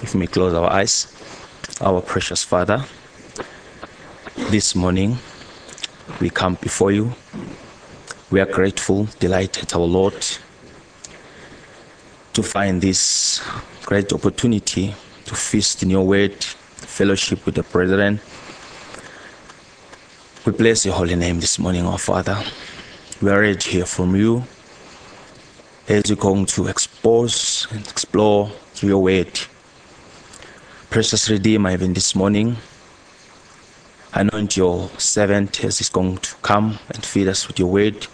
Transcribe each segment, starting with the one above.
If we may close our eyes. Our precious Father, this morning we come before you. We are grateful, delighted, our Lord, to find this great opportunity to feast in your word, fellowship with the brethren. We bless your holy name this morning, our Father. We are ready to hear from you as you're going to expose and explore through your word. Precious Redeemer, even this morning, anoint your servant as he's going to come and feed us with your word.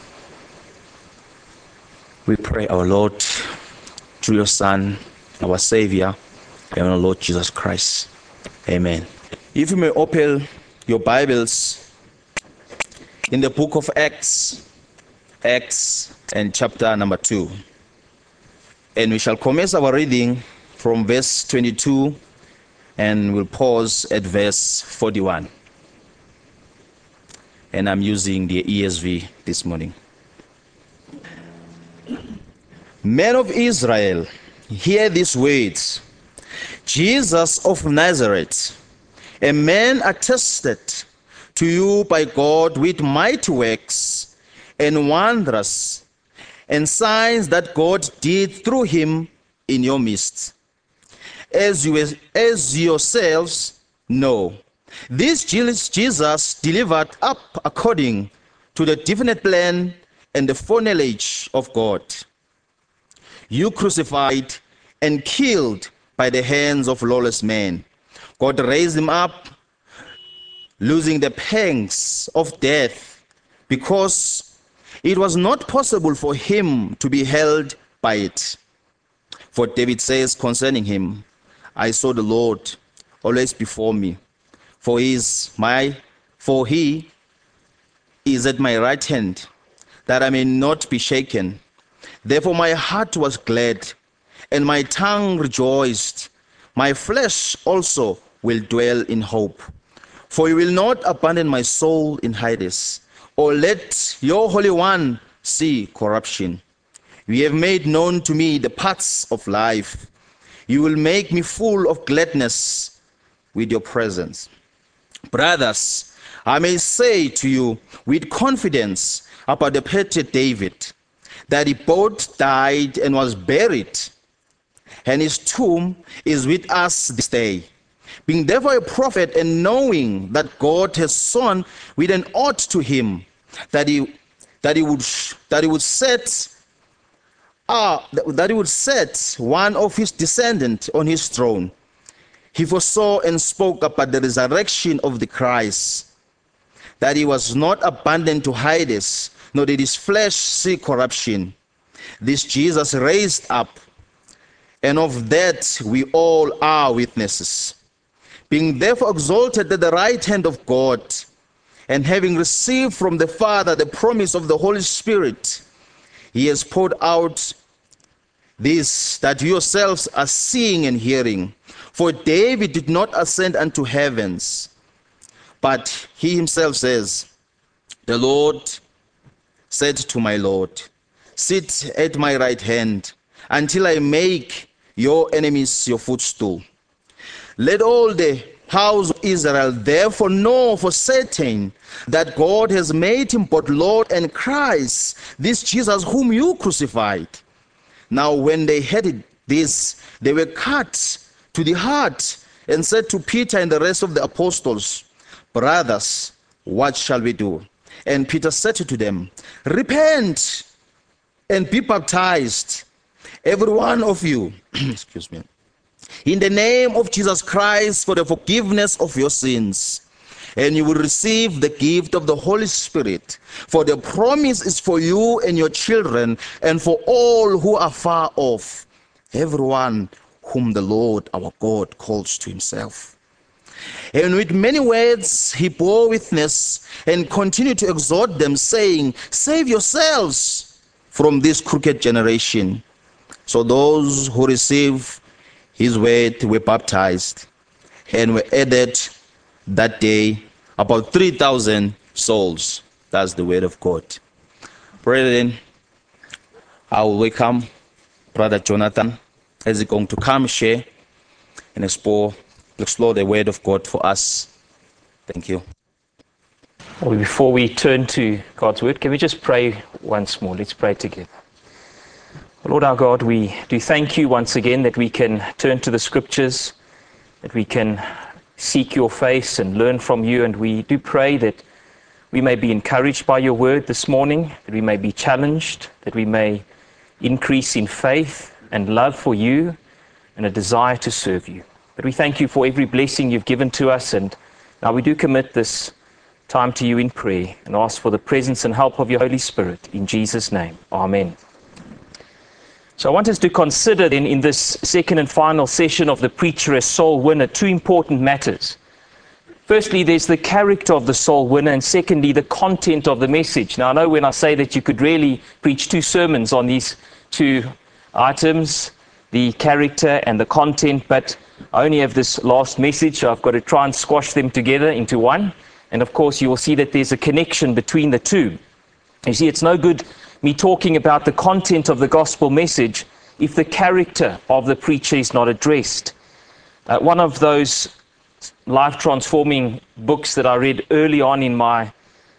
We pray, our Lord, through your Son, our Savior, and our Lord Jesus Christ. Amen. If you may open your Bibles in the book of Acts and chapter number 2. And we shall commence our reading from verse 22 and we'll pause at verse 41. And I'm using the ESV this morning. Men of Israel, hear these words. Jesus of Nazareth, a man attested to you by God with mighty works and wonders and signs that God did through him in your midst. As yourselves know, this Jesus delivered up according to the definite plan and the foreknowledge of God. You crucified and killed by the hands of lawless men. God raised him up, losing the pangs of death, because it was not possible for him to be held by it. For David says concerning him, I saw the Lord always before me, for he is at my right hand, that I may not be shaken. Therefore my heart was glad, and my tongue rejoiced. My flesh also will dwell in hope. For you will not abandon my soul in Hades, or let your Holy One see corruption. You have made known to me the paths of life. You will make me full of gladness with your presence. Brothers, I may say to you with confidence about the patriot David, that he both died and was buried, and his tomb is with us this day. Being therefore a prophet, and knowing that God has sworn with an oath to him that he would set one of his descendants on his throne. He foresaw and spoke about the resurrection of the Christ, that he was not abandoned to Hades, nor did his flesh see corruption. This Jesus raised up, and of that we all are witnesses. Being therefore exalted at the right hand of God, and having received from the Father the promise of the Holy Spirit, he has poured out this that yourselves are seeing and hearing. For David did not ascend unto heavens, but he himself says, the Lord said to my Lord, sit at my right hand until I make your enemies your footstool. Let all the house of Israel therefore know for certain that God has made him both Lord and Christ, this Jesus whom you crucified. Now when they heard this, they were cut to the heart, and said to Peter and the rest of the apostles, brothers, what shall we do? And Peter said to them, repent and be baptized, every one of you, excuse me, in the name of Jesus Christ for the forgiveness of your sins, and you will receive the gift of the Holy Spirit. For the promise is for you and your children, and for all who are far off, everyone whom the Lord our God calls to himself. And with many words he bore witness and continued to exhort them, saying, save yourselves from this crooked generation. So those who received his word were baptized, and were added that day about 3,000 souls. That's the word of God. Brethren, I will welcome Brother Jonathan as he's going to come share and explore the Word of God for us. Thank you. Well, before we turn to God's Word, can we just pray once more? Let's pray together. Lord our God, we do thank you once again that we can turn to the Scriptures, that we can seek your face and learn from you, and we do pray that we may be encouraged by your word this morning, that we may be challenged, that we may increase in faith and love for you and a desire to serve you. But we thank you for every blessing you've given to us, and now we do commit this time to you in prayer and ask for the presence and help of your Holy Spirit. In Jesus' name, amen. So I want us to consider then in this second and final session of the Preacher as Soul Winner two important matters. Firstly, there's the character of the soul winner, and secondly, the content of the message. Now I know when I say that you could really preach two sermons on these two items, the character and the content, but I only have this last message, so I've got to try and squash them together into one. And of course you will see that there's a connection between the two. You see, it's no good me talking about the content of the gospel message if the character of the preacher is not addressed. One of those life-transforming books that I read early on in my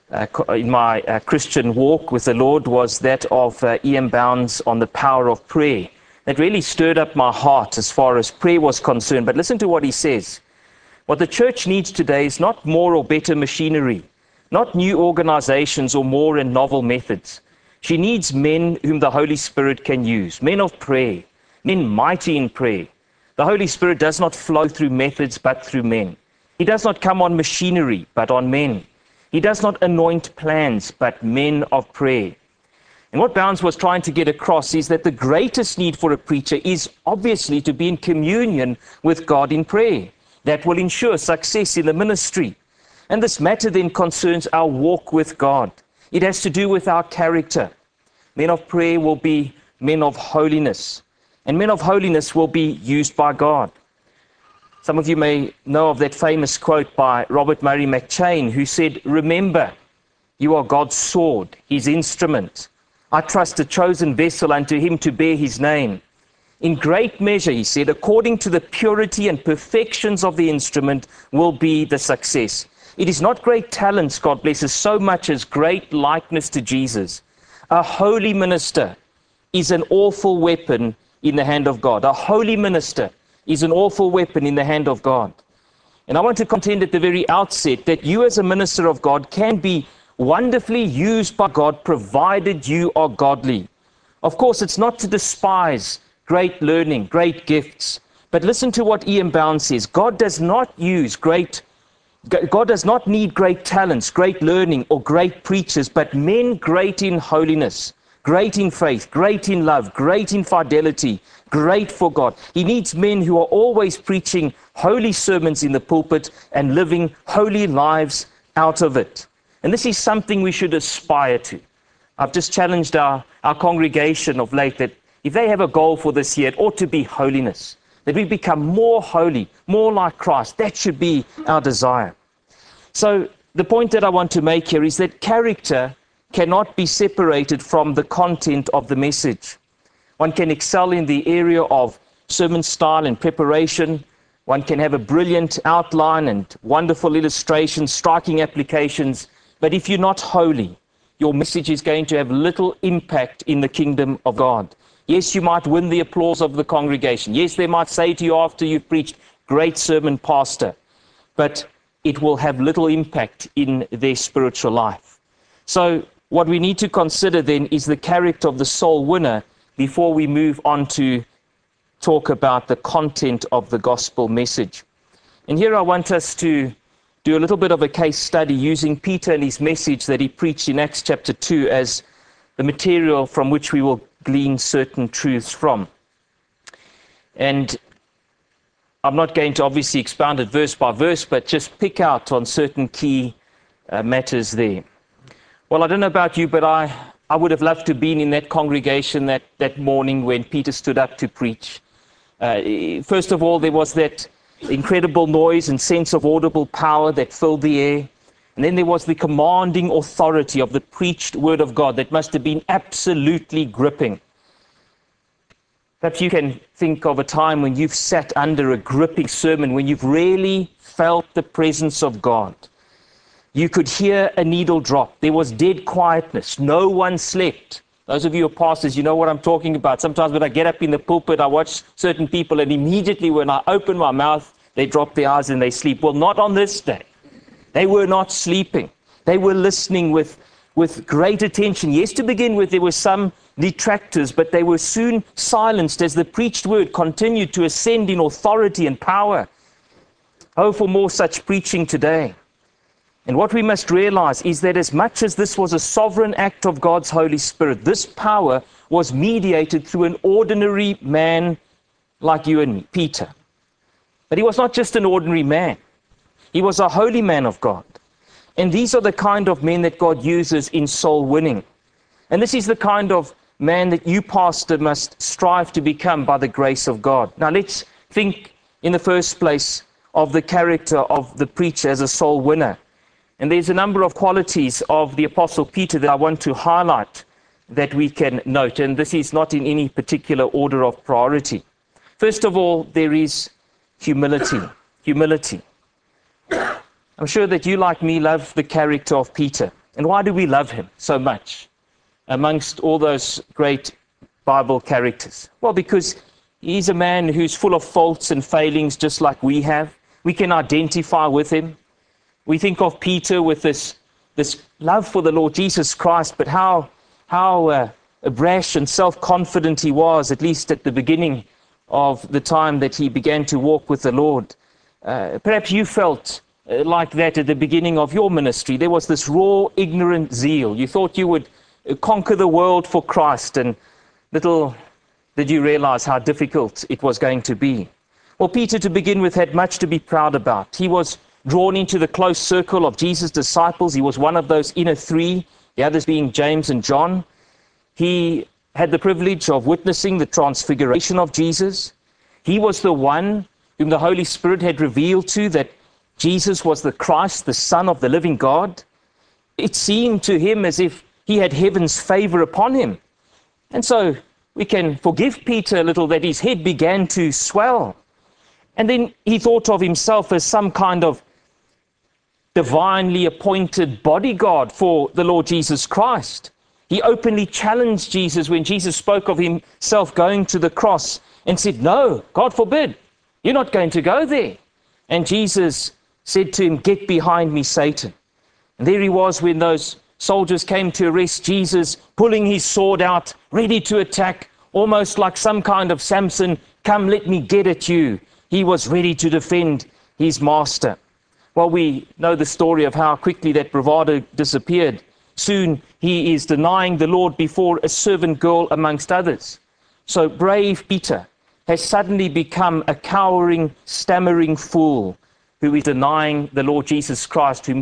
Christian walk with the Lord was that of E.M. Bounds on the power of prayer. That really stirred up my heart as far as prayer was concerned. But listen to what he says. What the church needs today is not more or better machinery, not new organizations or more and novel methods. She needs men whom the Holy Spirit can use, men of prayer, men mighty in prayer. The Holy Spirit does not flow through methods, but through men. He does not come on machinery, but on men. He does not anoint plans, but men of prayer. And what Bounds was trying to get across is that the greatest need for a preacher is obviously to be in communion with God in prayer. That will ensure success in the ministry. And this matter then concerns our walk with God. It has to do with our character. Men of prayer will be men of holiness. And men of holiness will be used by God. Some of you may know of that famous quote by Robert Murray McCheyne, who said, "Remember, you are God's sword, his instrument. I trust a chosen vessel unto him to bear his name. In great measure," he said, "according to the purity and perfections of the instrument will be the success. It is not great talents, God bless us, so much as great likeness to Jesus. A holy minister is an awful weapon in the hand of God." A holy minister is an awful weapon in the hand of God. And I want to contend at the very outset that you as a minister of God can be wonderfully used by God, provided you are godly. Of course, it's not to despise great learning, great gifts. But listen to what E.M. Bounds says. God does not need great talents, great learning, or great preachers, but men great in holiness, great in faith, great in love, great in fidelity, great for God. He needs men who are always preaching holy sermons in the pulpit and living holy lives out of it. And this is something we should aspire to. I've just challenged our congregation of late that if they have a goal for this year, it ought to be holiness. That we become more holy, more like Christ. That should be our desire. So the point that I want to make here is that character cannot be separated from the content of the message. One can excel in the area of sermon style and preparation. One can have a brilliant outline and wonderful illustrations, striking applications. But if you're not holy, your message is going to have little impact in the kingdom of God. Yes, you might win the applause of the congregation. Yes, they might say to you after you've preached, "Great sermon, pastor." But it will have little impact in their spiritual life. So what we need to consider then is the character of the soul winner before we move on to talk about the content of the gospel message. And here I want us to do a little bit of a case study using Peter and his message that he preached in Acts chapter 2 as the material from which we will glean certain truths from. And I'm not going to obviously expound it verse by verse, but just pick out on certain key matters there. Well, I don't know about you, but I would have loved to have been in that congregation that morning when Peter stood up to preach. First of all, there was that incredible noise and sense of audible power that filled the air. And then there was the commanding authority of the preached word of God that must have been absolutely gripping. Perhaps you can think of a time when you've sat under a gripping sermon, when you've really felt the presence of God. You could hear a needle drop. There was dead quietness. No one slept. Those of you who are pastors, you know what I'm talking about. Sometimes when I get up in the pulpit, I watch certain people, and immediately when I open my mouth, they drop their eyes and they sleep. Well, not on this day. They were not sleeping. They were listening with great attention. Yes, to begin with, there were some detractors, but they were soon silenced as the preached word continued to ascend in authority and power. Oh, for more such preaching today. And what we must realize is that as much as this was a sovereign act of God's Holy Spirit, this power was mediated through an ordinary man like you and me, Peter. But he was not just an ordinary man. He was a holy man of God. And these are the kind of men that God uses in soul winning. And this is the kind of man that you, pastor, must strive to become by the grace of God. Now let's think in the first place of the character of the preacher as a soul winner. And there's a number of qualities of the Apostle Peter that I want to highlight that we can note. And this is not in any particular order of priority. First of all, there is humility. Humility. I'm sure that you, like me, love the character of Peter. And why do we love him so much amongst all those great Bible characters? Well, because he's a man who's full of faults and failings just like we have. We can identify with him. We think of Peter with this love for the Lord Jesus Christ, but how brash and self-confident he was, at least at the beginning of the time that he began to walk with the Lord. Perhaps you felt like that at the beginning of your ministry. There was this raw, ignorant zeal. You thought you would conquer the world for Christ, and little did you realize how difficult it was going to be. Well, Peter, to begin with, had much to be proud about. He was drawn into the close circle of Jesus' disciples. He was one of those inner three, the others being James and John. He had the privilege of witnessing the transfiguration of Jesus. He was the one whom the Holy Spirit had revealed to that Jesus was the Christ, the Son of the living God. It seemed to him as if he had heaven's favor upon him. And so we can forgive Peter a little that his head began to swell. And then he thought of himself as some kind of divinely appointed bodyguard for the Lord Jesus Christ. He openly challenged Jesus when Jesus spoke of himself going to the cross and said, "No, God forbid, you're not going to go there." And Jesus said to him, "Get behind me, Satan." And there he was when those soldiers came to arrest Jesus, pulling his sword out, ready to attack, almost like some kind of Samson. "Come, let me get at you." He was ready to defend his master. Well, we know the story of how quickly that bravado disappeared. Soon he is denying the Lord before a servant girl amongst others. So brave Peter has suddenly become a cowering, stammering fool who is denying the Lord Jesus Christ, whom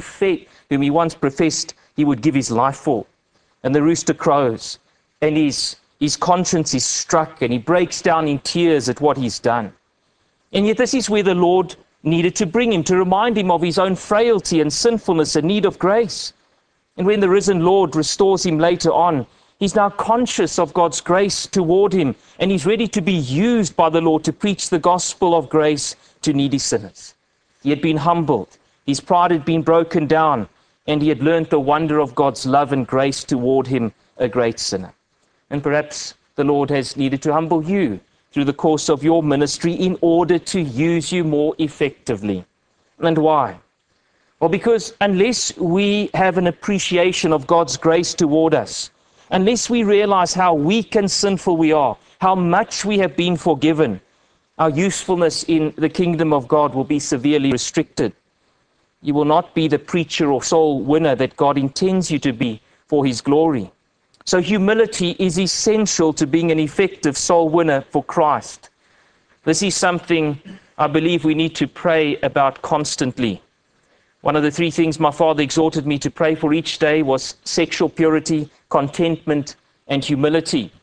he once professed he would give his life for. And the rooster crows, and his conscience is struck, and he breaks down in tears at what he's done. And yet this is where the Lord needed to bring him, to remind him of his own frailty and sinfulness and need of grace. And when the risen Lord restores him later on, he's now conscious of God's grace toward him, and he's ready to be used by the Lord to preach the gospel of grace to needy sinners. He had been humbled, his pride had been broken down, and he had learned the wonder of God's love and grace toward him, a great sinner. And perhaps the Lord has needed to humble you through the course of your ministry in order to use you more effectively. And why? Well, because unless we have an appreciation of God's grace toward us, unless we realize how weak and sinful we are, how much we have been forgiven, our usefulness in the kingdom of God will be severely restricted. You will not be the preacher or soul winner that God intends you to be for his glory. So humility is essential to being an effective soul winner for Christ. This is something I believe we need to pray about constantly. One of the three things my father exhorted me to pray for each day was sexual purity, contentment, and humility.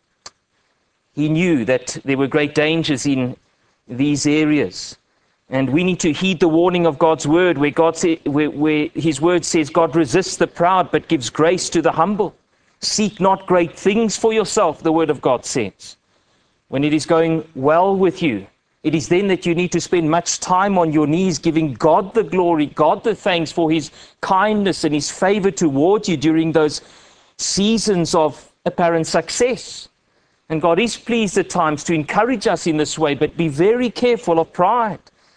He knew that there were great dangers in these areas. And we need to heed the warning of God's word, where his word says, God resists the proud, but gives grace to the humble. Seek not great things for yourself, the word of God says. when it is going well with you, it is then that you need to spend much time on your knees, giving God the glory, God the thanks for his kindness and his favor towards you during those seasons of apparent success. And God is pleased at times to encourage us in this way, but be very careful of pride.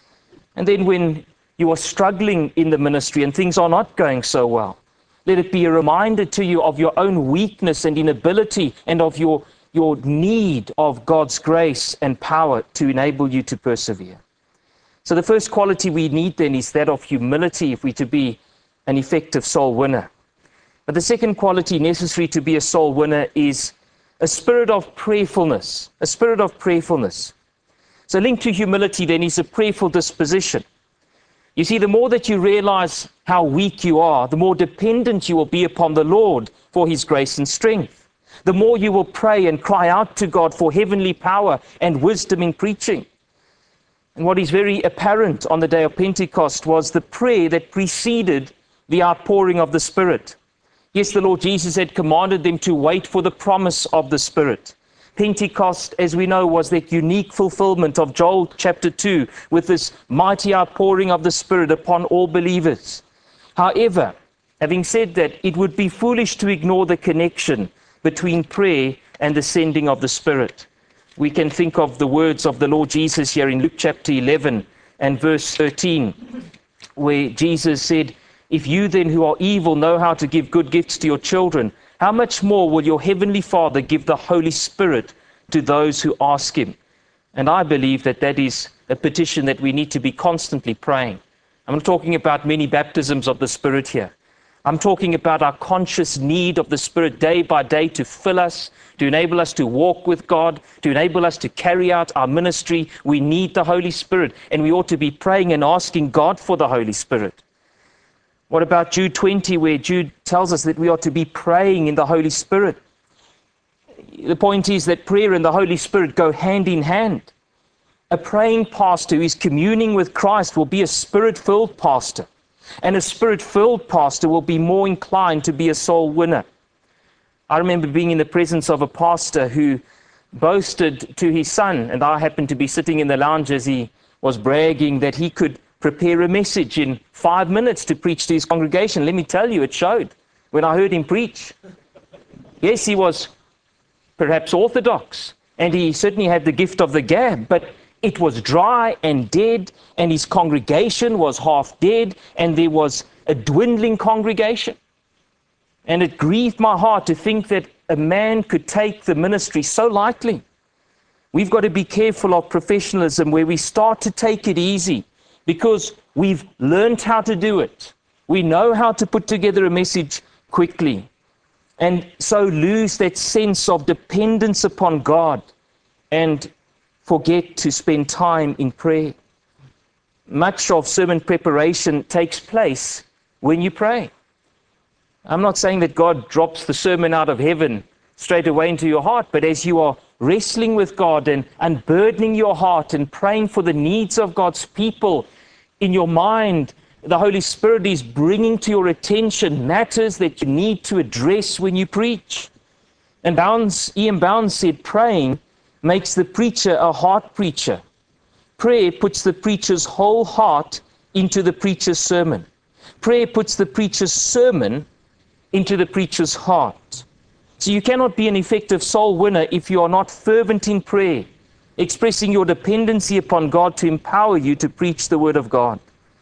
And then when you are struggling in the ministry and things are not going so well, let it be a reminder to you of your own weakness and inability, and of your need of God's grace and power to enable you to persevere. So the first quality we need then is that of humility if we're to be an effective soul winner. But the second quality necessary to be a soul winner is a spirit of prayerfulness. A spirit of prayerfulness. So linked to humility then is a prayerful disposition. You see, the more that you realize how weak you are, the more dependent you will be upon the Lord for his grace and strength. The more you will pray and cry out to God for heavenly power and wisdom in preaching. And what is very apparent on the day of Pentecost was the prayer that preceded the outpouring of the Spirit. Yes, the Lord Jesus had commanded them to wait for the promise of the Spirit. Pentecost, as we know, was that unique fulfillment of Joel chapter 2, with this mighty outpouring of the Spirit upon all believers. However, having said that, it would be foolish to ignore the connection between prayer and the sending of the Spirit. We can think of the words of the Lord Jesus here in Luke chapter 11 and verse 13, where Jesus said, "If you then who are evil know how to give good gifts to your children, how much more will your heavenly Father give the Holy Spirit to those who ask him?" And I believe that that is a petition that we need to be constantly praying. I'm not talking about many baptisms of the Spirit here. I'm talking about our conscious need of the Spirit day by day to fill us, to enable us to walk with God, to enable us to carry out our ministry. We need the Holy Spirit, and we ought to be praying and asking God for the Holy Spirit. What about Jude 20, where Jude tells us that we ought to be praying in the Holy Spirit? The point is that prayer and the Holy Spirit go hand in hand. A praying pastor who is communing with Christ will be a Spirit-filled pastor. And a Spirit-filled pastor will be more inclined to be a soul winner. I remember being in the presence of a pastor who boasted to his son, and I happened to be sitting in the lounge as he was bragging that he could prepare a message in 5 minutes to preach to his congregation. Let me tell you, it showed when I heard him preach. Yes, he was perhaps orthodox, and he certainly had the gift of the gab, but it was dry and dead, and his congregation was half dead, and there was a dwindling congregation. And it grieved my heart to think that a man could take the ministry so lightly. We've got to be careful of professionalism where we start to take it easy because we've learned how to do it. We know how to put together a message quickly, and so lose that sense of dependence upon God and forget to spend time in prayer. Much of sermon preparation takes place when you pray. I'm not saying that God drops the sermon out of heaven straight away into your heart, but as you are wrestling with God and unburdening your heart and praying for the needs of God's people, in your mind, the Holy Spirit is bringing to your attention matters that you need to address when you preach. And E.M. Bounds said, praying makes the preacher a heart preacher. Prayer puts the preacher's whole heart into the preacher's sermon. Prayer puts the preacher's sermon into the preacher's heart. So you cannot be an effective soul winner if you are not fervent in prayer, expressing your dependency upon God to empower you to preach the word of God.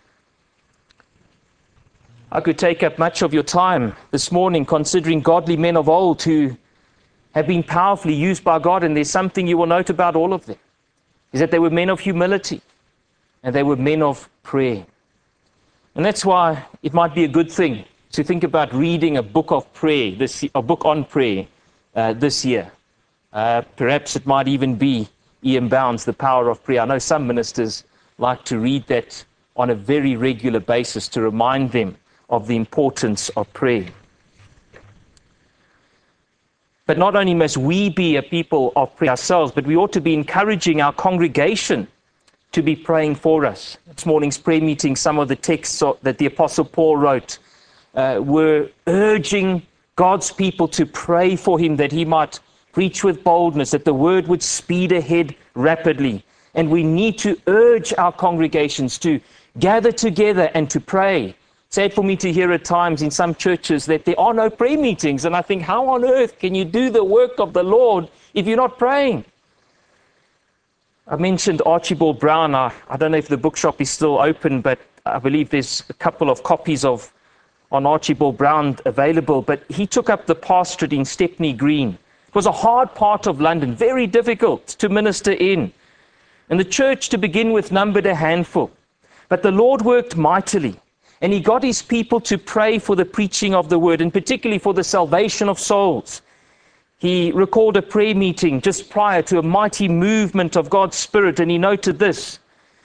I could take up much of your time this morning considering godly men of old who have been powerfully used by God, and there's something you will note about all of them, is that they were men of humility and they were men of prayer. And that's why it might be a good thing to think about reading a book of prayer, a book on prayer this year. Perhaps it might even be E.M. Bounds, The Power of Prayer. I know some ministers like to read that on a very regular basis to remind them of the importance of prayer. But not only must we be a people of prayer ourselves, but we ought to be encouraging our congregation to be praying for us. This morning's prayer meeting, some of the texts that the Apostle Paul wrote were urging God's people to pray for him that he might preach with boldness, that the word would speed ahead rapidly. And we need to urge our congregations to gather together and to pray. Sad for me to hear at times in some churches that there are no prayer meetings. And I think, how on earth can you do the work of the Lord if you're not praying? I mentioned Archibald Brown. I don't know if the bookshop is still open, but I believe there's a couple of copies on Archibald Brown available. But he took up the pastorate in Stepney Green. It was a hard part of London, very difficult to minister in. And the church, to begin with, numbered a handful. But the Lord worked mightily. And he got his people to pray for the preaching of the word, and particularly for the salvation of souls. He recalled a prayer meeting just prior to a mighty movement of God's Spirit, and he noted this,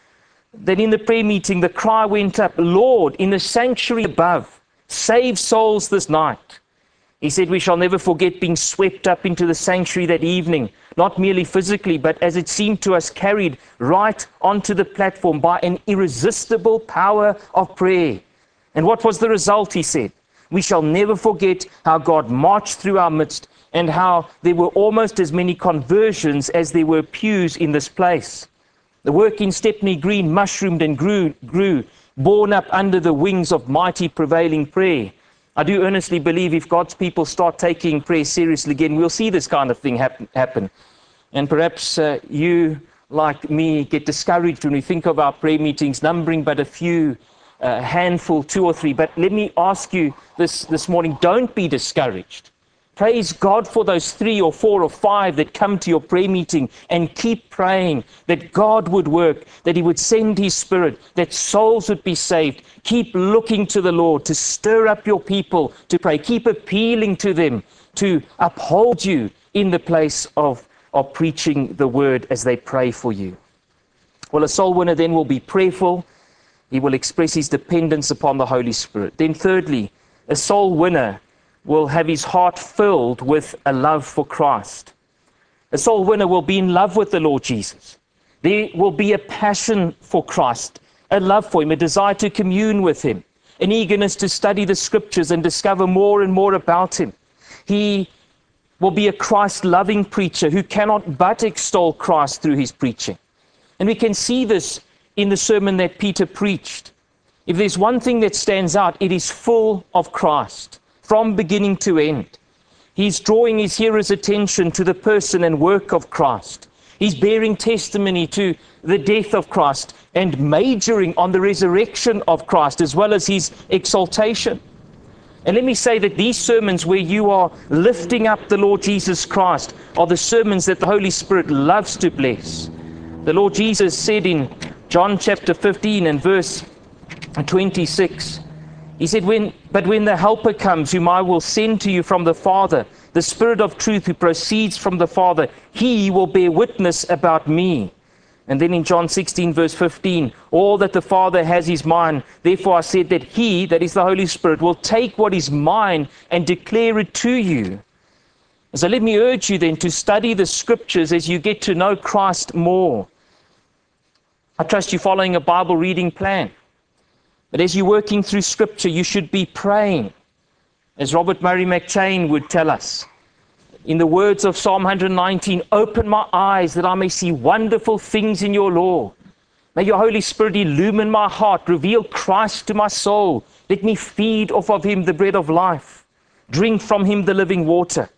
that in the prayer meeting the cry went up, "Lord, in the sanctuary above, save souls this night." He said, we shall never forget being swept up into the sanctuary that evening, not merely physically, but as it seemed to us, carried right onto the platform by an irresistible power of prayer. And what was the result, he said? We shall never forget how God marched through our midst and how there were almost as many conversions as there were pews in this place. The work in Stepney Green mushroomed and grew, borne up under the wings of mighty prevailing prayer. I do earnestly believe if God's people start taking prayer seriously again, we'll see this kind of thing happen. And perhaps you, like me, get discouraged when we think of our prayer meetings numbering but a few, handful, 2 or 3. But let me ask you this morning, don't be discouraged. Praise God for those 3 or 4 or 5 that come to your prayer meeting, and keep praying that God would work, that he would send his Spirit, that souls would be saved. Keep looking to the Lord to stir up your people to pray. Keep appealing to them to uphold you in the place of preaching the word as they pray for you. Well, a soul winner then will be prayerful. He will express his dependence upon the Holy Spirit. Then thirdly, a soul winner will have his heart filled with a love for Christ. A soul winner will be in love with the Lord Jesus. There will be a passion for Christ, a love for him, a desire to commune with him, an eagerness to study the scriptures and discover more and more about him. He will be a Christ-loving preacher who cannot but extol Christ through his preaching. And we can see this in the sermon that Peter preached. If there's one thing that stands out, it is full of Christ, from beginning to end. He's drawing his hearers' attention to the person and work of Christ. He's bearing testimony to the death of Christ and majoring on the resurrection of Christ as well as his exaltation. And let me say that these sermons where you are lifting up the Lord Jesus Christ are the sermons that the Holy Spirit loves to bless. The Lord Jesus said in John chapter 15 and verse 26, he said, But when the Helper comes, whom I will send to you from the Father, the Spirit of truth who proceeds from the Father, he will bear witness about me. And then in John 16 verse 15, all that the Father has is mine. Therefore I said that he, that is the Holy Spirit, will take what is mine and declare it to you. So let me urge you then to study the scriptures as you get to know Christ more. I trust you're following a Bible reading plan. But as you're working through scripture, you should be praying. As Robert Murray McChain would tell us, in the words of Psalm 119, open my eyes that I may see wonderful things in your law. May your Holy Spirit illumine my heart, reveal Christ to my soul. Let me feed off of him the bread of life, drink from him the living water.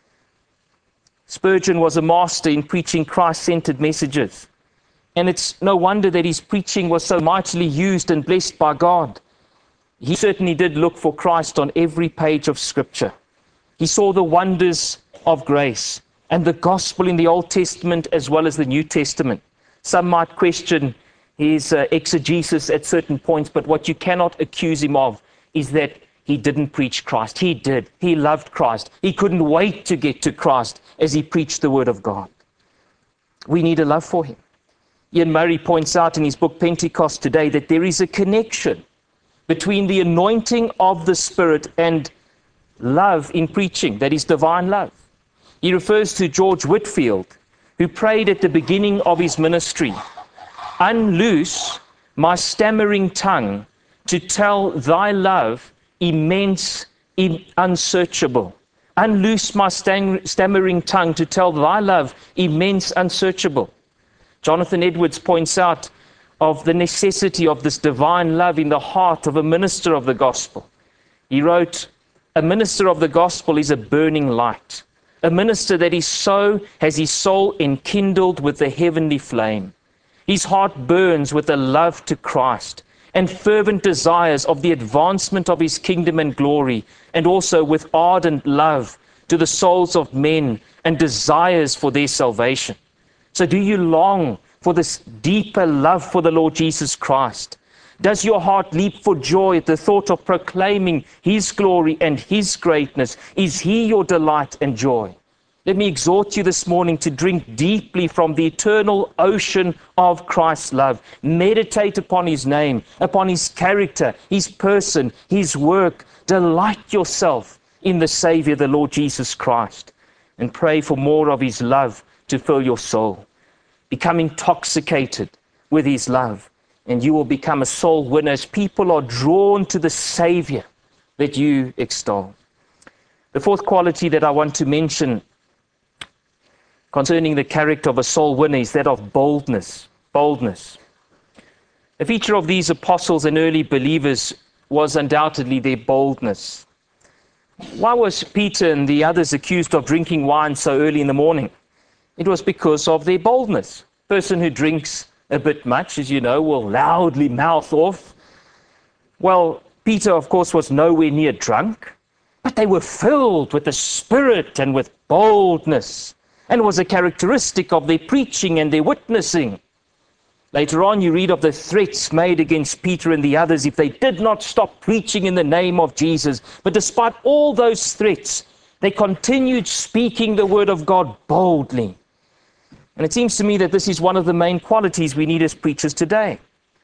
Spurgeon was a master in preaching Christ-centered messages. And it's no wonder that his preaching was so mightily used and blessed by God. He certainly did look for Christ on every page of Scripture. He saw the wonders of grace and the gospel in the Old Testament as well as the New Testament. Some might question his exegesis at certain points, but what you cannot accuse him of is that he didn't preach Christ. He did. He loved Christ. He couldn't wait to get to Christ as he preached the Word of God. We need a love for him. Ian Murray points out in his book Pentecost Today that there is a connection between the anointing of the Spirit and love in preaching, that is divine love. He refers to George Whitefield, who prayed at the beginning of his ministry, unloose my stammering tongue to tell thy love immense, unsearchable. Unloose my stammering tongue to tell thy love, immense, unsearchable. Jonathan Edwards points out of the necessity of this divine love in the heart of a minister of the gospel. He wrote, a minister of the gospel is a burning light, a minister that has his soul enkindled with the heavenly flame. His heart burns with a love to Christ and fervent desires of the advancement of his kingdom and glory, and also with ardent love to the souls of men and desires for their salvation. So do you long for this deeper love for the Lord Jesus Christ? Does your heart leap for joy at the thought of proclaiming his glory and his greatness? Is he your delight and joy? Let me exhort you this morning to drink deeply from the eternal ocean of Christ's love. Meditate upon his name, upon his character, his person, his work. Delight yourself in the Savior, the Lord Jesus Christ, and pray for more of his love to fill your soul. Become intoxicated with his love, and you will become a soul winner as people are drawn to the Savior that you extol. The fourth quality that I want to mention concerning the character of a soul winner is that of boldness. Boldness. A feature of these apostles and early believers was undoubtedly their boldness. Why was Peter and the others accused of drinking wine so early in the morning? It was because of their boldness. A person who drinks a bit much, as you know, will loudly mouth off. Well, Peter, of course, was nowhere near drunk, but they were filled with the Spirit and with boldness, and was a characteristic of their preaching and their witnessing. Later on, you read of the threats made against Peter and the others if they did not stop preaching in the name of Jesus. But despite all those threats, they continued speaking the word of God boldly. And it seems to me that this is one of the main qualities we need as preachers today.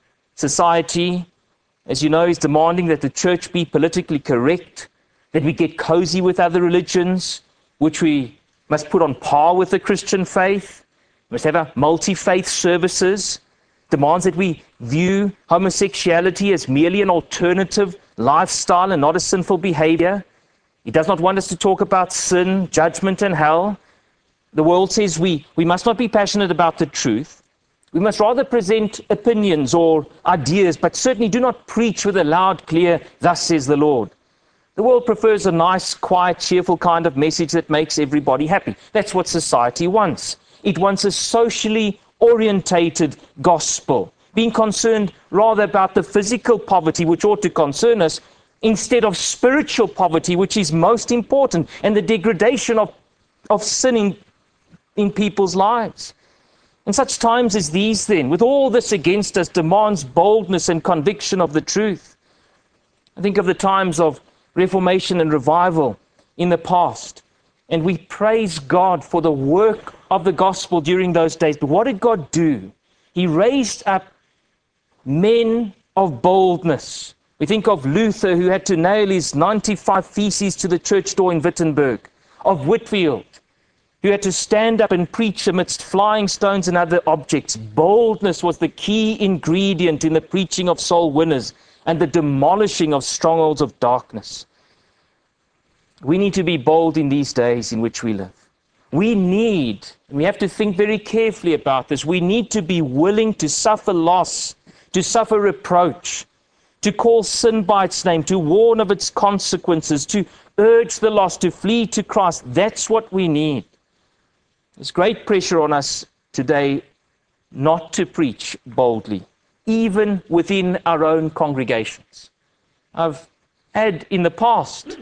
Society, as you know, is demanding that the church be politically correct, that we get cozy with other religions, which we must put on par with the Christian faith. We must have a multi-faith services. Demands that we view homosexuality as merely an alternative lifestyle and not a sinful behavior. He does not want us to talk about sin, judgment, and hell. The world says we must not be passionate about the truth. We must rather present opinions or ideas, but certainly do not preach with a loud, clear, thus says the Lord. The world prefers a nice, quiet, cheerful kind of message that makes everybody happy. That's what society wants. It wants a socially orientated gospel, being concerned rather about the physical poverty, which ought to concern us, instead of spiritual poverty, which is most important, and the degradation of sin in people's lives. In such times as these, then, with all this against us, demands boldness and conviction of the truth. I think of the times of Reformation and revival in the past, and we praise God for the work of the gospel during those days. But what did God do? He raised up men of boldness. We think of Luther, who had to nail his 95 Theses to the church door in Wittenberg, of Whitefield, who had to stand up and preach amidst flying stones and other objects. Boldness was the key ingredient in the preaching of soul winners and the demolishing of strongholds of darkness. We need to be bold in these days in which we live. We have to think very carefully about this. We need to be willing to suffer loss, to suffer reproach, to call sin by its name, to warn of its consequences, to urge the lost to flee to Christ. That's what we need. There's great pressure on us today not to preach boldly, even within our own congregations. I've had in the past,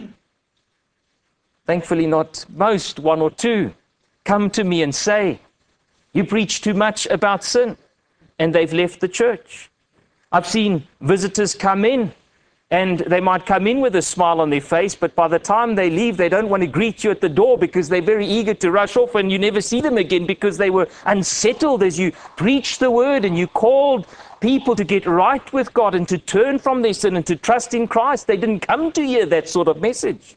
thankfully not most, one or two, come to me and say, you preach too much about sin, and they've left the church. I've seen visitors come in, and they might come in with a smile on their face, but by the time they leave, they don't want to greet you at the door because they're very eager to rush off, and you never see them again because they were unsettled as you preached the word and you called people to get right with God and to turn from their sin and to trust in Christ. They didn't come to hear that sort of message.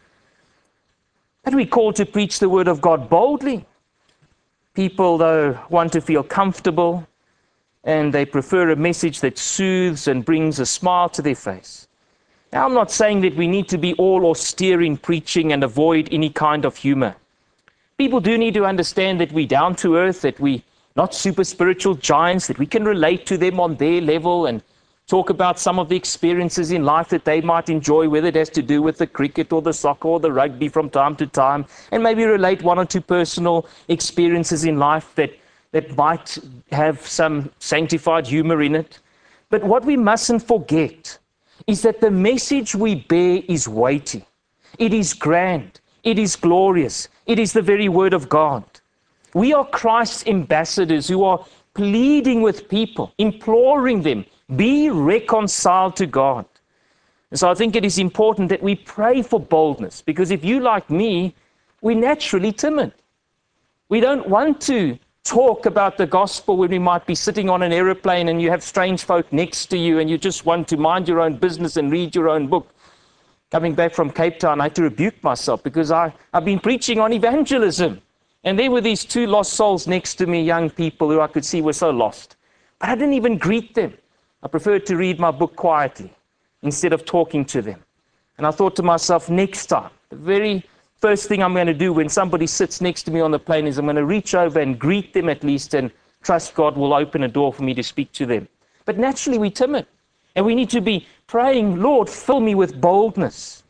But we call to preach the word of God boldly. People, though, want to feel comfortable, and they prefer a message that soothes and brings a smile to their face. Now, I'm not saying that we need to be all austere in preaching and avoid any kind of humor. People do need to understand that we're down to earth, that we're not super spiritual giants, that we can relate to them on their level and talk about some of the experiences in life that they might enjoy, whether it has to do with the cricket or the soccer or the rugby from time to time, and maybe relate one or two personal experiences in life that might have some sanctified humor in it. But what we mustn't forget is that the message we bear is weighty. It is grand. It is glorious. It is the very word of God. We are Christ's ambassadors who are pleading with people, imploring them, be reconciled to God. And so I think it is important that we pray for boldness, because if you, like me, we're naturally timid. We don't want to talk about the gospel when we might be sitting on an aeroplane and you have strange folk next to you and you just want to mind your own business and read your own book. Coming back from Cape Town, I had to rebuke myself because I've been preaching on evangelism. And there were these two lost souls next to me, young people who I could see were so lost. But I didn't even greet them. I preferred to read my book quietly instead of talking to them. And I thought to myself, next time, the very first thing I'm going to do when somebody sits next to me on the plane is I'm going to reach over and greet them at least and trust God will open a door for me to speak to them. But naturally we're timid. And we need to be praying, Lord, fill me with boldness.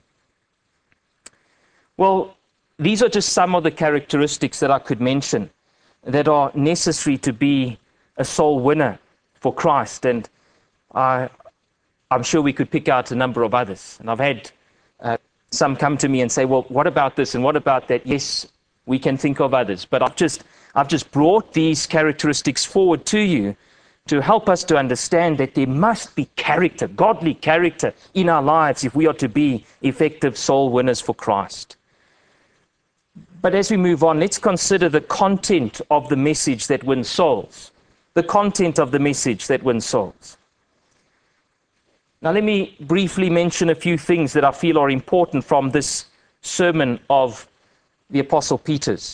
Well, these are just some of the characteristics that I could mention that are necessary to be a soul winner for Christ. And I'm sure we could pick out a number of others. And I've had some come to me and say, well, what about this and what about that? Yes, we can think of others. But I've just brought these characteristics forward to you to help us to understand that there must be character, godly character in our lives if we are to be effective soul winners for Christ. But as we move on, let's consider the content of the message that wins souls. The content of the message that wins souls. Now let me briefly mention a few things that I feel are important from this sermon of the Apostle Peter's.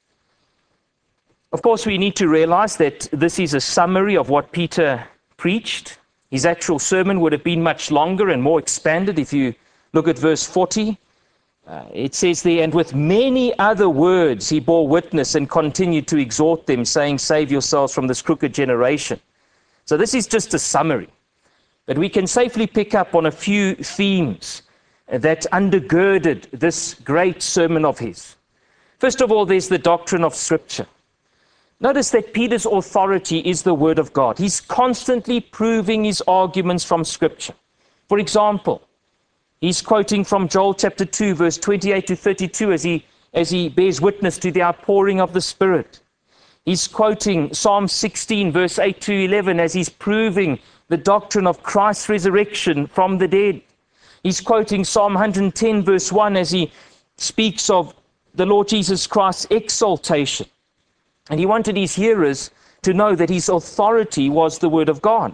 Of course, we need to realize that this is a summary of what Peter preached. His actual sermon would have been much longer and more expanded. If you look at verse 40, it says there, and with many other words he bore witness and continued to exhort them, saying, save yourselves from this crooked generation. So this is just a summary. But we can safely pick up on a few themes that undergirded this great sermon of his. First of all, there's the doctrine of Scripture. Notice that Peter's authority is the Word of God. He's constantly proving his arguments from Scripture. For example, he's quoting from Joel chapter 2, verse 28 to 32 as he bears witness to the outpouring of the Spirit. He's quoting Psalm 16, verse 8 to 11 as he's proving the doctrine of Christ's resurrection from the dead. He's quoting Psalm 110, verse 1 as he speaks of the Lord Jesus Christ's exaltation. And he wanted his hearers to know that his authority was the Word of God.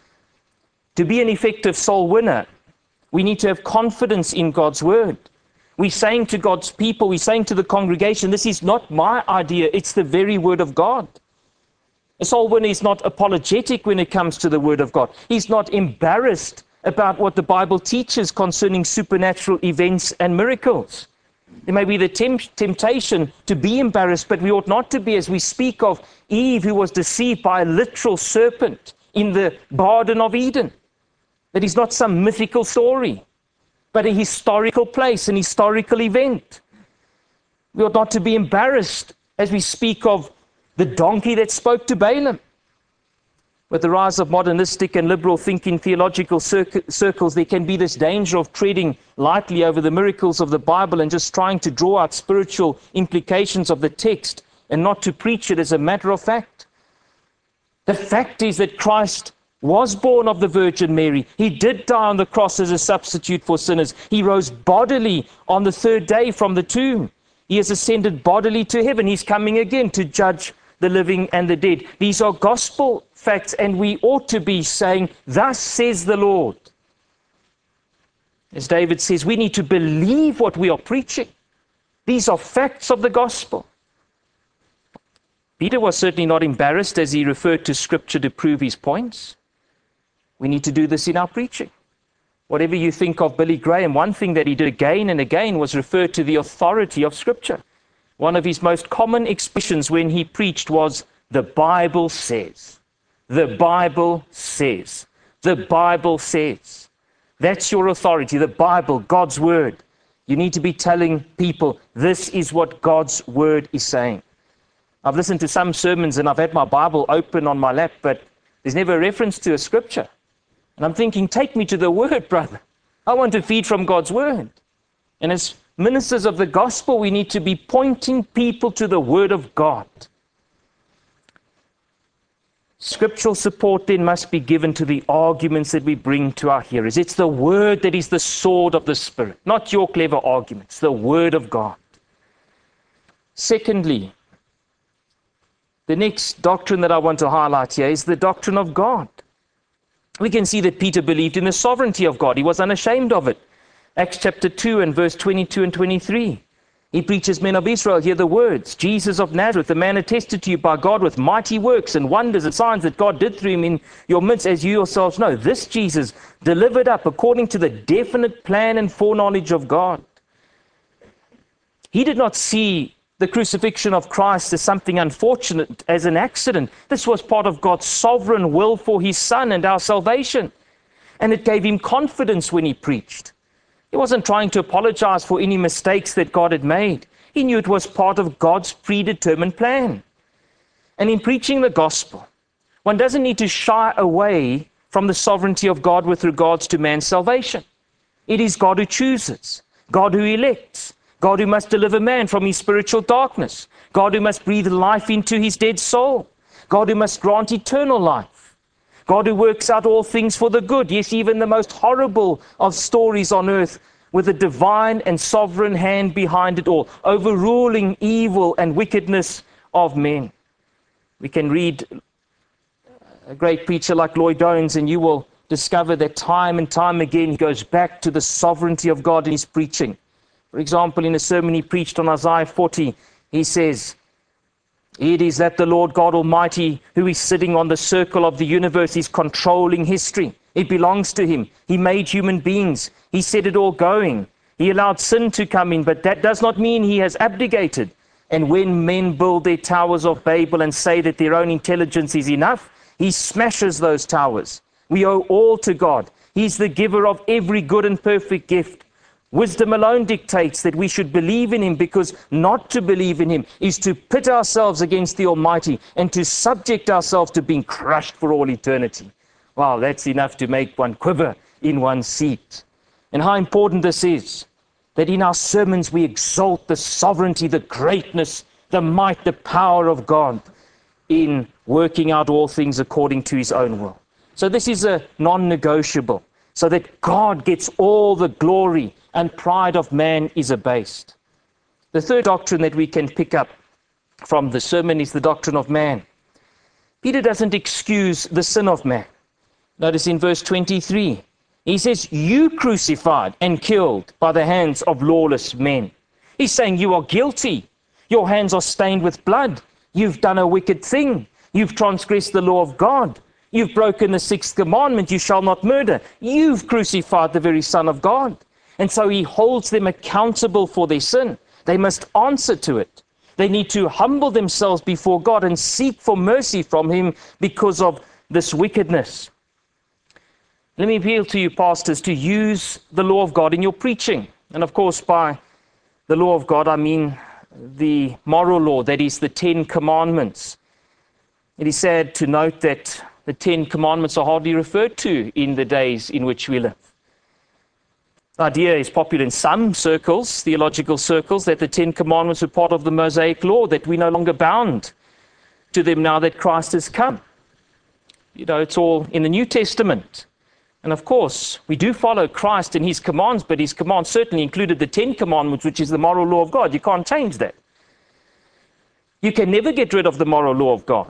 To be an effective soul winner, we need to have confidence in God's Word. We're saying to God's people, we're saying to the congregation, this is not my idea, it's the very Word of God. A soul winner is not apologetic when it comes to the Word of God. He's not embarrassed about what the Bible teaches concerning supernatural events and miracles. There may be the temptation to be embarrassed, but we ought not to be, as we speak of Eve, who was deceived by a literal serpent in the Garden of Eden. That is not some mythical story, but a historical place, an historical event. We ought not to be embarrassed as we speak of the donkey that spoke to Balaam. With the rise of modernistic and liberal thinking theological circles, there can be this danger of treading lightly over the miracles of the Bible and just trying to draw out spiritual implications of the text and not to preach it as a matter of fact. The fact is that Christ was born of the Virgin Mary. He did die on the cross as a substitute for sinners. He rose bodily on the third day from the tomb. He has ascended bodily to heaven. He's coming again to judge the living and the dead. These are gospel facts, and we ought to be saying, thus says the Lord. As David says, we need to believe what we are preaching. These are facts of the gospel. Peter was certainly not embarrassed as he referred to Scripture to prove his points. We need to do this in our preaching. Whatever you think of Billy Graham, one thing that he did again and again was refer to the authority of Scripture. One of his most common expressions when he preached was, "The Bible says." The Bible says. The Bible says. That's your authority, the Bible, God's Word. You need to be telling people, this is what God's Word is saying. I've listened to some sermons and I've had my Bible open on my lap, but there's never a reference to a scripture. And I'm thinking, take me to the Word, brother. I want to feed from God's Word. And as ministers of the gospel, we need to be pointing people to the Word of God. Scriptural support then must be given to the arguments that we bring to our hearers. It's the Word that is the sword of the Spirit, not your clever arguments, the Word of God. Secondly, the next doctrine that I want to highlight here is the doctrine of God. We can see that Peter believed in the sovereignty of God. He was unashamed of it. Acts chapter 2 and verse 22 and 23. He preaches, "Men of Israel, hear the words. Jesus of Nazareth, the man attested to you by God with mighty works and wonders and signs that God did through him in your midst, as you yourselves know. This Jesus delivered up according to the definite plan and foreknowledge of God." He did not see the crucifixion of Christ as something unfortunate, as an accident. This was part of God's sovereign will for his Son and our salvation. And it gave him confidence when he preached. He wasn't trying to apologize for any mistakes that God had made. He knew it was part of God's predetermined plan. And in preaching the gospel, one doesn't need to shy away from the sovereignty of God with regards to man's salvation. It is God who chooses, God who elects, God who must deliver man from his spiritual darkness, God who must breathe life into his dead soul, God who must grant eternal life, God who works out all things for the good, yes, even the most horrible of stories on earth, with a divine and sovereign hand behind it all, overruling evil and wickedness of men. We can read a great preacher like Lloyd Jones, and you will discover that time and time again he goes back to the sovereignty of God in his preaching. For example, in a sermon he preached on Isaiah 40, he says, "It is that the Lord God Almighty, who is sitting on the circle of the universe, is controlling history. It belongs to him. He made human beings. He set it all going. He allowed sin to come in, but that does not mean he has abdicated. And when men build their towers of Babel and say that their own intelligence is enough, he smashes those towers. We owe all to God. He's the giver of every good and perfect gift. Wisdom alone dictates that we should believe in him, because not to believe in him is to pit ourselves against the Almighty and to subject ourselves to being crushed for all eternity." Wow, that's enough to make one quiver in one's seat. And how important this is, that in our sermons we exalt the sovereignty, the greatness, the might, the power of God in working out all things according to his own will. So this is a non-negotiable, so that God gets all the glory and pride of man is abased. The third doctrine that we can pick up from the sermon is the doctrine of man. Peter doesn't excuse the sin of man. Notice in verse 23, he says, "You crucified and killed by the hands of lawless men." He's saying you are guilty. Your hands are stained with blood. You've done a wicked thing. You've transgressed the law of God. You've broken the sixth commandment, you shall not murder. You've crucified the very Son of God. And so he holds them accountable for their sin. They must answer to it. They need to humble themselves before God and seek for mercy from him because of this wickedness. Let me appeal to you, pastors, to use the law of God in your preaching. And of course, by the law of God, I mean the moral law, that is the 10 Commandments. It is sad to note that the 10 Commandments are hardly referred to in the days in which we live. The idea is popular in some circles, theological circles, that the 10 Commandments are part of the Mosaic law, that we're no longer bound to them now that Christ has come. You know, it's all in the New Testament. And of course, we do follow Christ and his commands, but his commands certainly included the 10 Commandments, which is the moral law of God. You can't change that. You can never get rid of the moral law of God.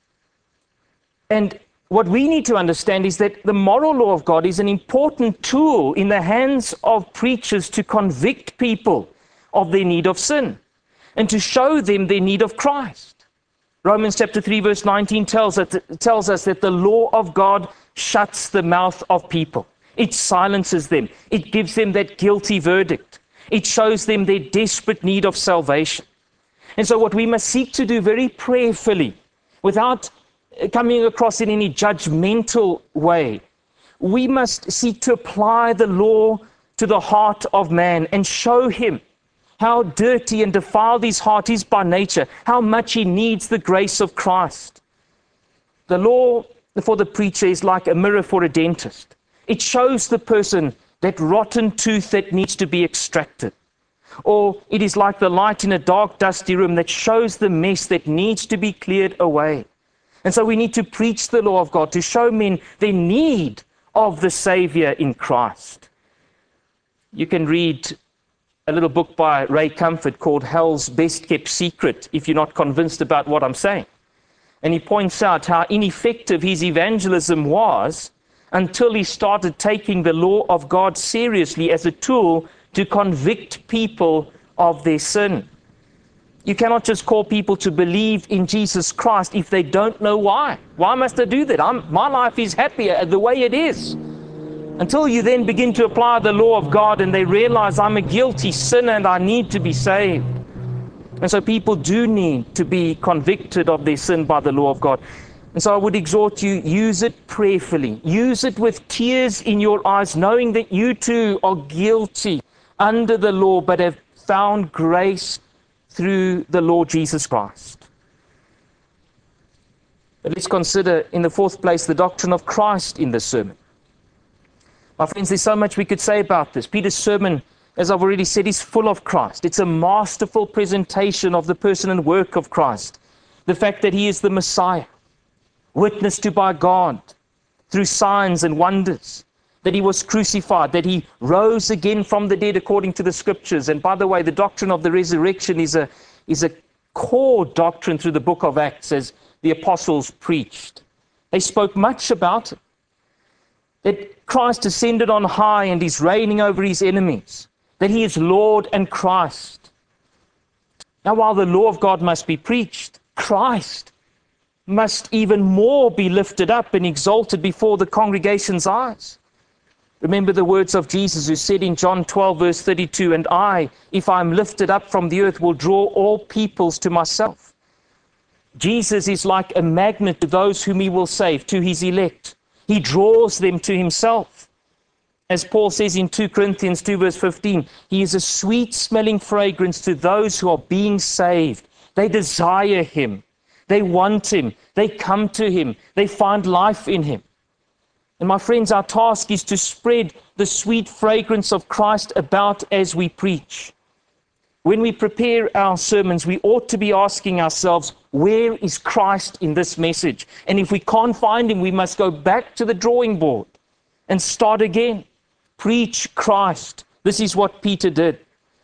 And what we need to understand is that the moral law of God is an important tool in the hands of preachers to convict people of their need of sin and to show them their need of Christ. Romans chapter 3 verse 19 tells us that the law of God shuts the mouth of people. It silences them. It gives them that guilty verdict. It shows them their desperate need of salvation. And so what we must seek to do very prayerfully, without coming across in any judgmental way, we must seek to apply the law to the heart of man and show him how dirty and defiled his heart is by nature, how much he needs the grace of Christ. The law for the preacher is like a mirror for a dentist. It shows the person that rotten tooth that needs to be extracted. Or it is like the light in a dark, dusty room that shows the mess that needs to be cleared away. And so we need to preach the law of God to show men their need of the Savior in Christ. You can read a little book by Ray Comfort called Hell's Best Kept Secret if you're not convinced about what I'm saying. And he points out how ineffective his evangelism was until he started taking the law of God seriously as a tool to convict people of their sin. You cannot just call people to believe in Jesus Christ if they don't know why. Why must I do that? My life is happier the way it is. Until you then begin to apply the law of God and they realize I'm a guilty sinner and I need to be saved. And so people do need to be convicted of their sin by the law of God. And so I would exhort you, use it prayerfully. Use it with tears in your eyes, knowing that you too are guilty under the law, but have found grace through the Lord Jesus Christ. But let's consider, in the fourth place, the doctrine of Christ in this sermon. My friends, there's so much we could say about this. Peter's sermon, as I've already said, is full of Christ. It's a masterful presentation of the person and work of Christ. The fact that he is the Messiah, witnessed to by God through signs and wonders, that he was crucified, that he rose again from the dead according to the scriptures. And by the way, the doctrine of the resurrection is a core doctrine through the book of Acts, as the apostles preached. They spoke much about it, that Christ ascended on high and is reigning over his enemies, that he is Lord and Christ. Now, while the law of God must be preached, Christ must even more be lifted up and exalted before the congregation's eyes. Remember the words of Jesus, who said in John 12, verse 32, "And I, if I am lifted up from the earth, will draw all peoples to myself." Jesus is like a magnet to those whom he will save, to his elect. He draws them to himself. As Paul says in 2 Corinthians 2, verse 15, he is a sweet-smelling fragrance to those who are being saved. They desire him. They want him. They come to him. They find life in him. And my friends, our task is to spread the sweet fragrance of Christ about as we preach. When we prepare our sermons, we ought to be asking ourselves, where is Christ in this message? And if we can't find him, we must go back to the drawing board and start again. Preach Christ. This is what Peter did.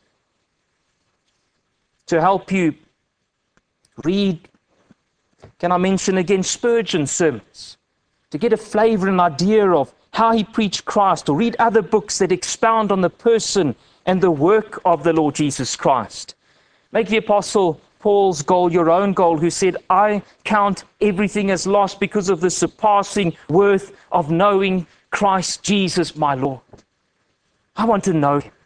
To help you read, can I mention again Spurgeon's sermons? To get a flavor and idea of how he preached Christ, or read other books that expound on the person and the work of the Lord Jesus Christ. Make the Apostle Paul's goal your own goal, who said, "I count everything as lost because of the surpassing worth of knowing Christ Jesus my Lord." I want to know him.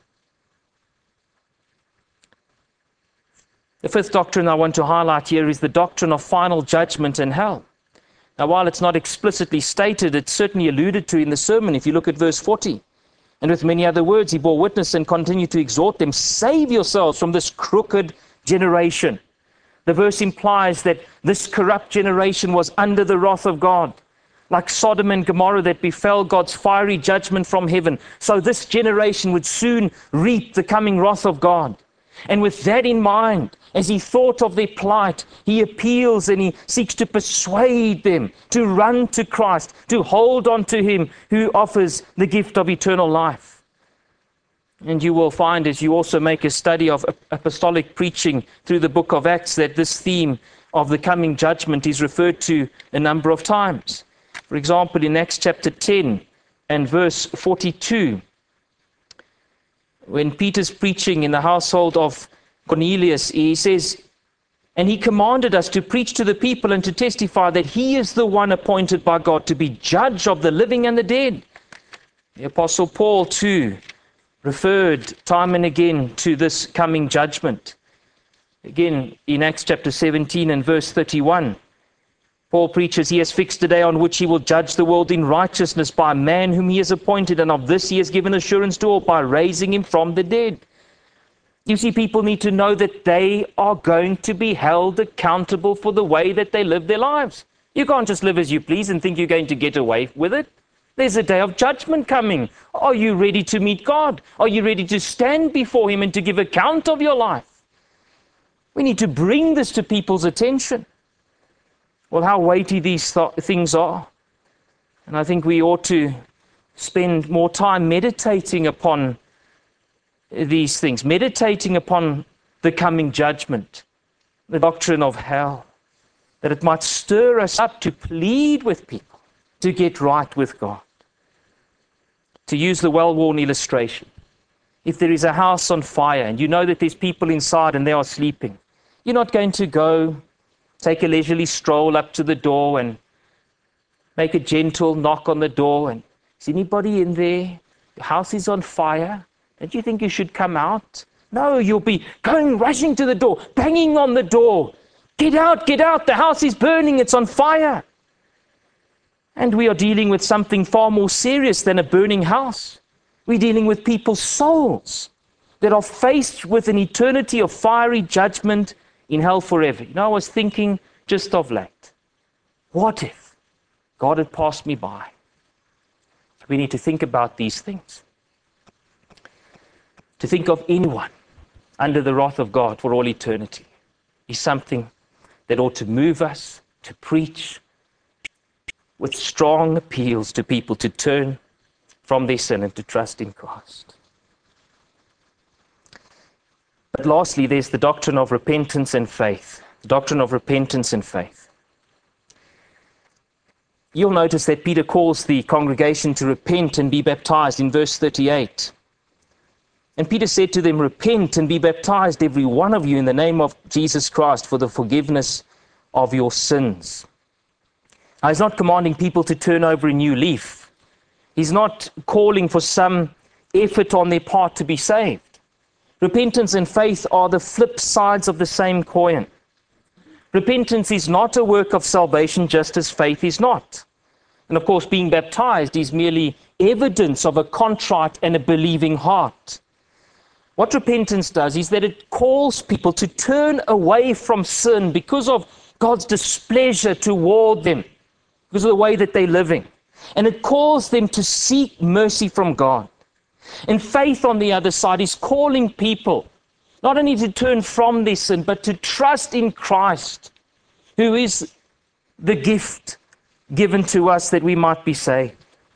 The fifth doctrine I want to highlight here is the doctrine of final judgment and hell. Now, while it's not explicitly stated, it's certainly alluded to in the sermon. If you look at verse 40, and with many other words, he bore witness and continued to exhort them, "Save yourselves from this crooked generation." The verse implies that this corrupt generation was under the wrath of God, like Sodom and Gomorrah that befell God's fiery judgment from heaven. So this generation would soon reap the coming wrath of God. And with that in mind, as he thought of their plight, he appeals and he seeks to persuade them to run to Christ, to hold on to him who offers the gift of eternal life. And you will find, as you also make a study of apostolic preaching through the book of Acts, that this theme of the coming judgment is referred to a number of times. For example, in Acts chapter 10 and verse 42, when Peter's preaching in the household of Cornelius, he says, "And he commanded us to preach to the people and to testify that he is the one appointed by God to be judge of the living and the dead." The Apostle Paul too referred time and again to this coming judgment. Again, in Acts chapter 17 and verse 31, Paul preaches, he has fixed a day on which he will judge the world in righteousness by a man whom he has appointed, and of this he has given assurance to all by raising him from the dead. You see, people need to know that they are going to be held accountable for the way that they live their lives. You can't just live as you please and think you're going to get away with it. There's a day of judgment coming. Are you ready to meet God? Are you ready to stand before him and to give account of your life? We need to bring this to people's attention. Well, how weighty these things are. And I think we ought to spend more time meditating upon these things, meditating upon the coming judgment, the doctrine of hell, that it might stir us up to plead with people to get right with God. To use the well-worn illustration, if there is a house on fire and you know that there's people inside and they are sleeping, you're not going to go take a leisurely stroll up to the door and make a gentle knock on the door and, is anybody in there? The house is on fire. Don't you think you should come out? No, you'll be going, rushing to the door, banging on the door. Get out, the house is burning, it's on fire. And we are dealing with something far more serious than a burning house. We're dealing with people's souls that are faced with an eternity of fiery judgment in hell forever. You know, I was thinking just of late, what if God had passed me by? We need to think about these things. To think of anyone under the wrath of God for all eternity is something that ought to move us to preach with strong appeals to people to turn from their sin and to trust in Christ. But lastly, there's the doctrine of repentance and faith. The doctrine of repentance and faith. You'll notice that Peter calls the congregation to repent and be baptized in verse 38. And Peter said to them, repent and be baptized, every one of you, in the name of Jesus Christ for the forgiveness of your sins. Now, he's not commanding people to turn over a new leaf. He's not calling for some effort on their part to be saved. Repentance and faith are the flip sides of the same coin. Repentance is not a work of salvation, just as faith is not. And of course, being baptized is merely evidence of a contrite and a believing heart. What repentance does is that it calls people to turn away from sin because of God's displeasure toward them, because of the way that they're living. And it calls them to seek mercy from God. And faith, on the other side, is calling people not only to turn from their sin, but to trust in Christ, who is the gift given to us that we might be saved.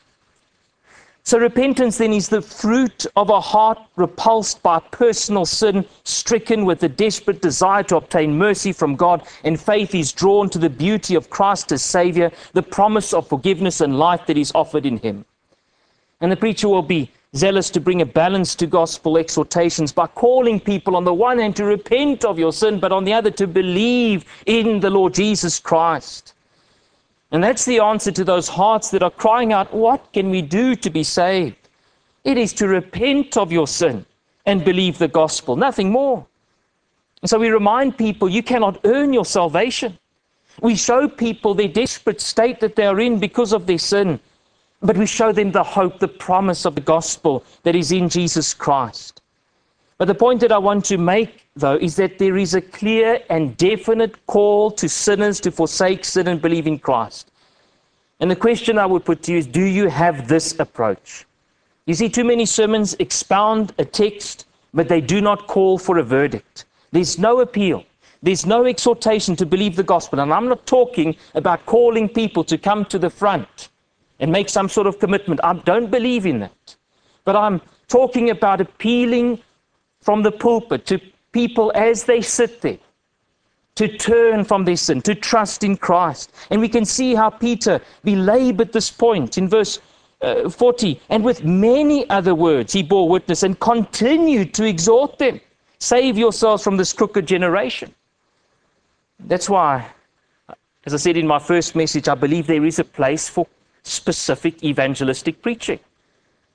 So repentance then is the fruit of a heart repulsed by personal sin, stricken with a desperate desire to obtain mercy from God, and faith is drawn to the beauty of Christ as Savior, the promise of forgiveness and life that is offered in Him. And the preacher will be zealous to bring a balance to gospel exhortations by calling people on the one hand to repent of your sin, but on the other to believe in the Lord Jesus Christ. And that's the answer to those hearts that are crying out, what can we do to be saved? It is to repent of your sin and believe the gospel, nothing more. And so we remind people, you cannot earn your salvation. We show people their desperate state that they are in because of their sin, but we show them the hope, the promise of the gospel that is in Jesus Christ. But the point that I want to make, though, is that there is a clear and definite call to sinners to forsake sin and believe in Christ. And the question I would put to you is, do you have this approach? You see, too many sermons expound a text, but they do not call for a verdict. There's no appeal. There's no exhortation to believe the gospel. And I'm not talking about calling people to come to the front and make some sort of commitment. I don't believe in that. But I'm talking about appealing from the pulpit to people as they sit there, to turn from their sin, to trust in Christ. And we can see how Peter belabored this point in verse 40. And with many other words he bore witness and continued to exhort them, save yourselves from this crooked generation. That's why, as I said in my first message, I believe there is a place for specific evangelistic preaching.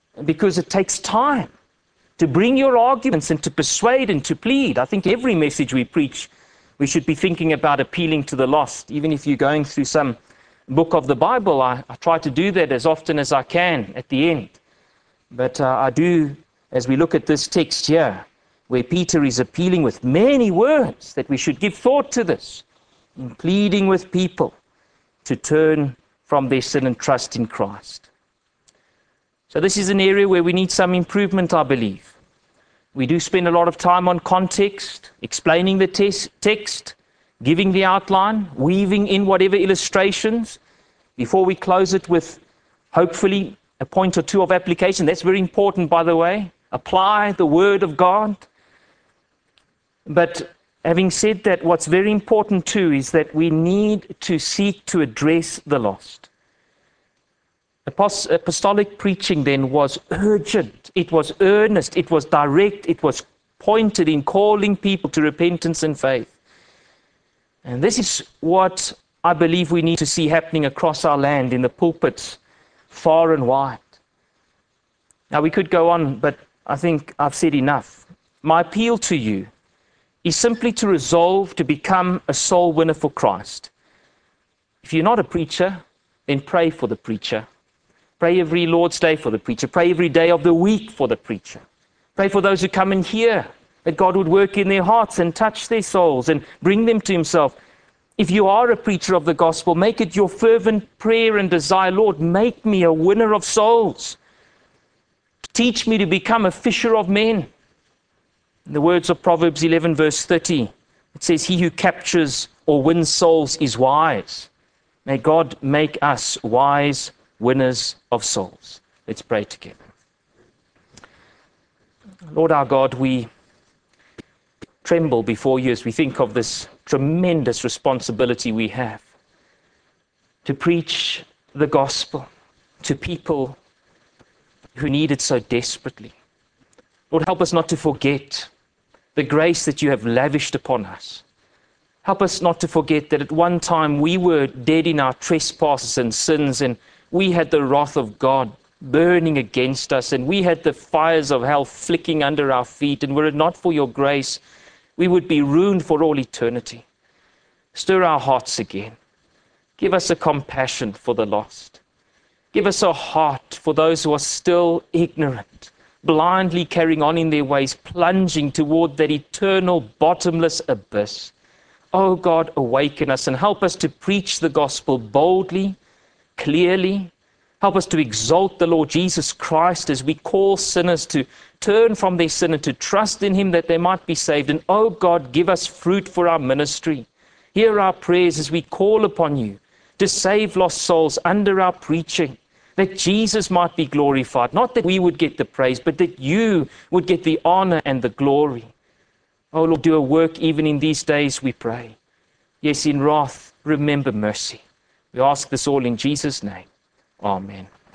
because it takes time to bring your arguments and to persuade and to plead. I think every message we preach, we should be thinking about appealing to the lost. Even if you're going through some book of the Bible, I try to do that as often as I can at the end. But I do, as we look at this text here, where Peter is appealing with many words, that we should give thought to this, and pleading with people to turn from their sin and trust in Christ. So this is an area where we need some improvement, I believe. We do spend a lot of time on context, explaining the text, giving the outline, weaving in whatever illustrations, before we close it with, hopefully, a point or two of application. That's very important, by the way. Apply the Word of God. But having said that, what's very important too is that we need to seek to address the lost. Apostolic preaching then was urgent, it was earnest, it was direct, it was pointed in calling people to repentance and faith. And this is what I believe we need to see happening across our land in the pulpits, far and wide. Now we could go on, but I think I've said enough. My appeal to you is simply to resolve to become a soul winner for Christ. If you're not a preacher, then pray for the preacher. Pray every Lord's Day for the preacher. Pray every day of the week for the preacher. Pray for those who come and hear, that God would work in their hearts and touch their souls and bring them to himself. If you are a preacher of the gospel, make it your fervent prayer and desire, Lord, make me a winner of souls. Teach me to become a fisher of men. In the words of Proverbs 11 verse 30, it says, he who captures or wins souls is wise. May God make us wise winners of souls. Let's pray together. Lord our God, we tremble before you as we think of this tremendous responsibility we have to preach the gospel to people who need it so desperately. Lord, help us not to forget the grace that you have lavished upon us. Help us not to forget that at one time we were dead in our trespasses and sins, and we had the wrath of God burning against us, and we had the fires of hell flicking under our feet, and were it not for your grace, we would be ruined for all eternity. Stir our hearts again. Give us a compassion for the lost. Give us a heart for those who are still ignorant, blindly carrying on in their ways, plunging toward that eternal, bottomless abyss. Oh God, awaken us and help us to preach the gospel boldly, clearly. Help us to exalt the Lord Jesus Christ as we call sinners to turn from their sin and to trust in him that they might be saved. And oh God, give us fruit for our ministry. Hear our prayers as we call upon you to save lost souls under our preaching, that Jesus might be glorified. Not that we would get the praise, but that you would get the honor and the glory. Oh Lord, do a work even in these days, we pray. Yes, in wrath, remember mercy. We ask this all in Jesus' name. Amen.